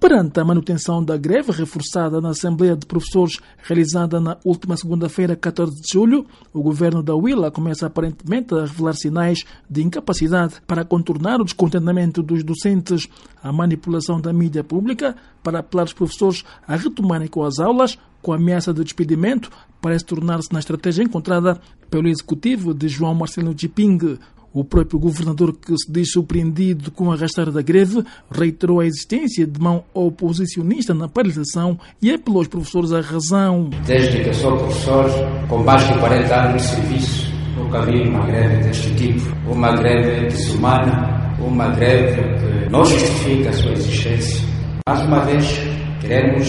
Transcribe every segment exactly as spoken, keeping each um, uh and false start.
Perante a manutenção da greve reforçada na Assembleia de Professores realizada na última segunda-feira, catorze de julho, o governo da Huila começa aparentemente a revelar sinais de incapacidade para contornar o descontentamento dos docentes, a manipulação da mídia pública para apelar os professores a retomarem com as aulas, com a ameaça de despedimento, parece tornar-se na estratégia encontrada pelo executivo de João Marcelino Chiping. O próprio governador, que se diz surpreendido com o arrastar da greve, reiterou a existência de mão oposicionista na paralisação e apelou aos professores à razão. Desde que sou professor, com mais de quarenta anos de serviço, nunca vi uma greve deste tipo. Uma greve desumana, uma greve que não justifica a sua existência. Mais uma vez, queremos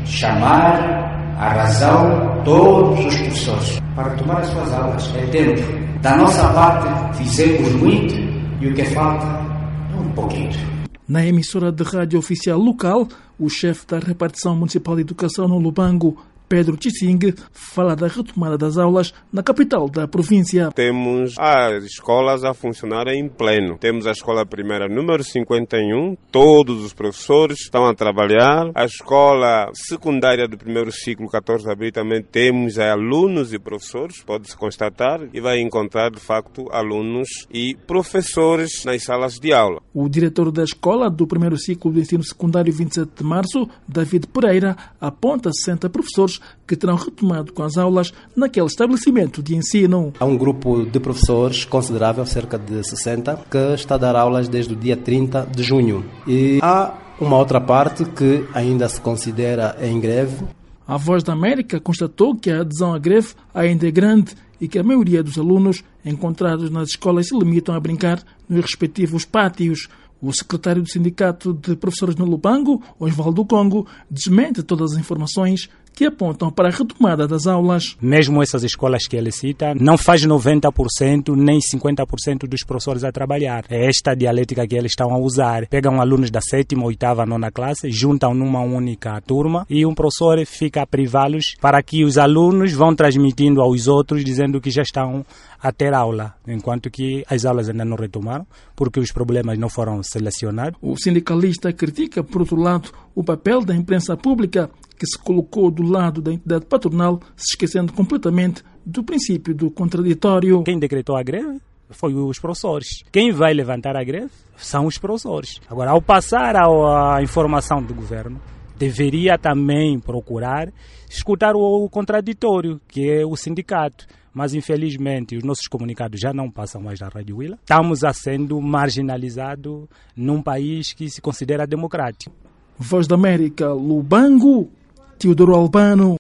chamar à razão todos os professores para tomar as suas aulas. É tempo. Da nossa parte, fizemos muito e o que falta é um pouquinho. Na emissora de rádio oficial local, o chefe da repartição municipal de educação no Lubango, Pedro Chissing, fala da retomada das aulas na capital da província. Temos as escolas a funcionar em pleno. Temos a escola primária número cinquenta e um, todos os professores estão a trabalhar. A escola secundária do primeiro ciclo, catorze de abril, também temos alunos e professores, pode-se constatar, e vai encontrar de facto alunos e professores nas salas de aula. O diretor da escola do primeiro ciclo do ensino secundário vinte e sete de março, David Pereira, aponta sessenta professores que terão retomado com as aulas naquele estabelecimento de ensino. Há um grupo de professores considerável, cerca de sessenta, que está a dar aulas desde o dia trinta de junho. E há uma outra parte que ainda se considera em greve. A Voz da América constatou que a adesão à greve ainda é grande e que a maioria dos alunos encontrados nas escolas se limitam a brincar nos respectivos pátios. O secretário do Sindicato de Professores no Lubango, Osvaldo Congo, desmente todas as informações que apontam para a retomada das aulas. Mesmo essas escolas que ele cita, não faz noventa por cento nem cinquenta por cento dos professores a trabalhar. É esta dialética que eles estão a usar. Pegam alunos da sétima, oitava, nona classe, juntam numa única turma e um professor fica a privá-los para que os alunos vão transmitindo aos outros, dizendo que já estão a ter aula, enquanto que as aulas ainda não retomaram, porque os problemas não foram selecionados. O sindicalista critica, por outro lado, o papel da imprensa pública, que se colocou do lado da entidade patronal, se esquecendo completamente do princípio do contraditório. Quem decretou a greve foi os professores. Quem vai levantar a greve são os professores. Agora, ao passar a informação do governo, deveria também procurar escutar o contraditório, que é o sindicato. Mas, infelizmente, os nossos comunicados já não passam mais na Rádio Huila. Estamos a sendo marginalizados num país que se considera democrático. Voz da América, Lubango, Teodoro Albano.